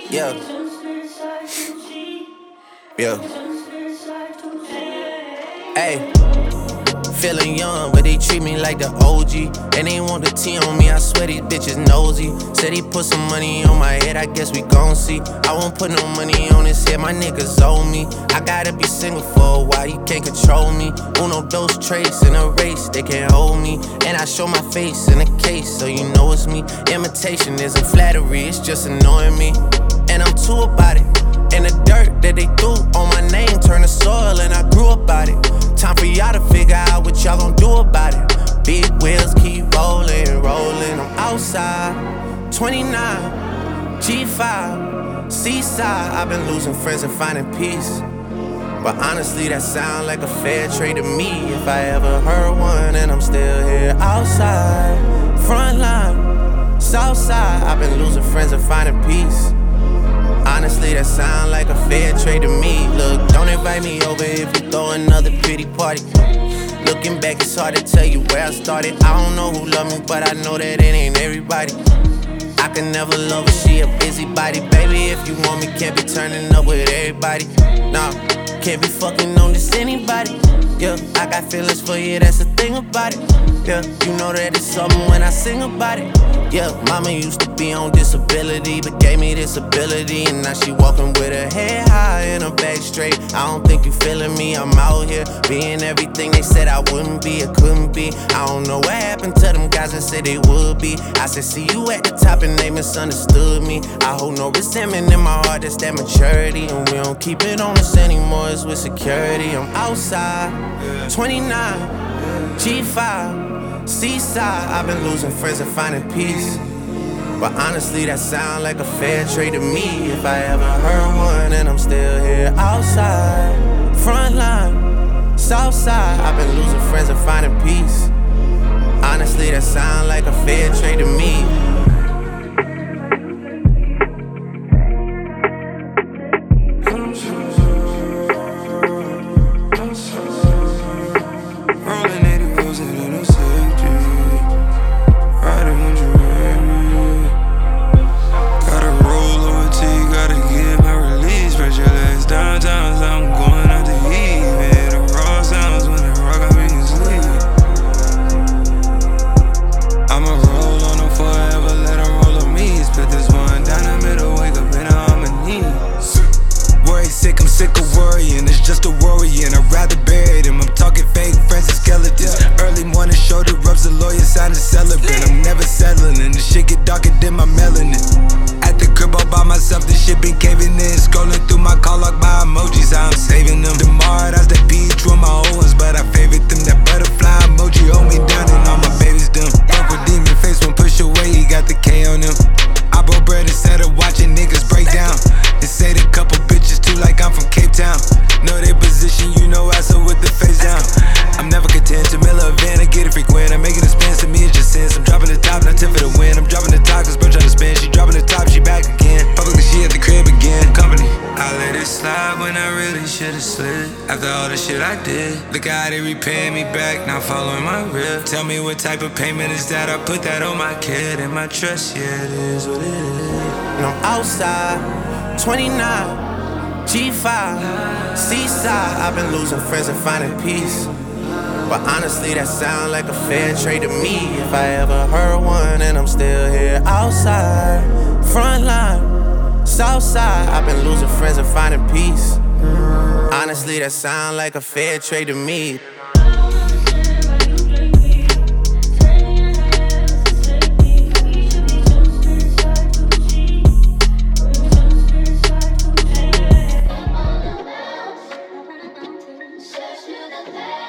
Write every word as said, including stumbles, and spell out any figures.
Yeah. Yeah. Hey. Feeling young, but they treat me like the O G. And they want the T on me, I swear these bitches nosy. Said he put some money on my head, I guess we gon' see. I won't put no money on his head, my niggas owe me. I gotta be single for a while, you can't control me. Uno, those traits in a race, they can't hold me. And I show my face in a case, so you know it's me. Imitation isn't flattery, it's just annoying me. And I'm too about it. And the dirt that they threw on my name turned to soil, and I grew about it. Time for y'all to figure out what y'all gon' do about it. Big wheels keep rolling, rolling. I'm outside, twenty-nine, G five, Seaside. I've been losing friends and finding peace. But honestly, that sound like a fair trade to me. If I ever heard one, and I'm still here outside, front line, south side. I've been losing friends and finding peace. Honestly, that sound like a fair trade to me. Look, don't invite me over if you throw another pity party. Looking back, it's hard to tell you where I started. I don't know who loved me, but I know that it ain't everybody. I can never love her, she a busybody. Baby, if you want me, can't be turning up with everybody. Nah, can't be fucking on this anybody. Yeah, I got feelings for you, that's the thing about it. Yeah, you know that it's something when I sing about it. Yeah, mama used to be on disability, but gave me this ability. And now she walking with her head high and her back straight. I don't think you feeling me, I'm out here being everything they said I wouldn't be, or couldn't be. I don't know what happened to them guys that said they would be. I said see you at the top and they misunderstood me. I hold no resentment in my heart, that's that maturity. And we don't keep it on us anymore, it's with security. I'm outside, twenty-nine, G five, Seaside. I've been losing friends and finding peace. But honestly, that sound like a fair trade to me. If I ever heard one, and I'm still here outside, front line, south side. I've been losing friends and finding peace. Honestly, that sound like a fair trade to me. Tell me what type of payment is that? I put that on my kid and my trust, yeah, it is what it is. And I'm outside, twenty-nine, G five, Seaside. I've been losing friends and finding peace. But honestly, that sound like a fair trade to me. If I ever heard one, and I'm still here outside, front line, south side. I've been losing friends and finding peace. Honestly, that sound like a fair trade to me. That